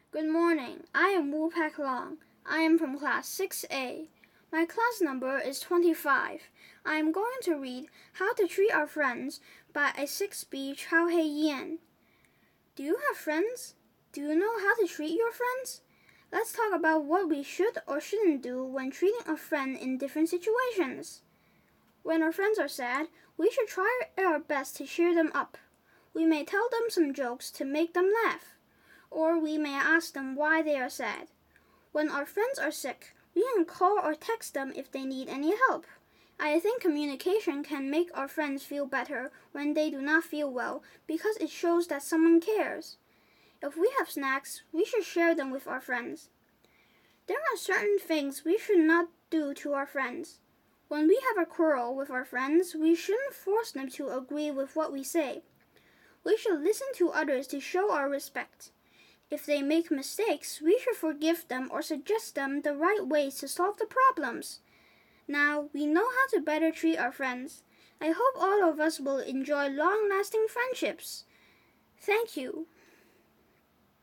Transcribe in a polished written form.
Good morning. I am Wu Pak Long. I am from class 6A. My class number is 25. I am going to read How to Treat Our Friends by a 6B Chao Hei Yan. Do you have friends? Do you know how to treat your friends? Let's talk about what we should or shouldn't do when treating a friend in different situations. When our friends are sad, we should try our best to cheer them up. We may tell them some jokes to make them laugh, or we may ask them why they are sad. When our friends are sick, we can call or text them if they need any help. I think communication can make our friends feel better when they do not feel well because it shows that someone cares. If we have snacks, we should share them with our friends. There are certain things we should not do to our friends. When we have a quarrel with our friends, we shouldn't force them to agree with what we say. We should listen to others to show our respect. If they make mistakes, we should forgive them or suggest them the right ways to solve the problems. Now, we know how to better treat our friends. I hope all of us will enjoy long-lasting friendships. Thank you.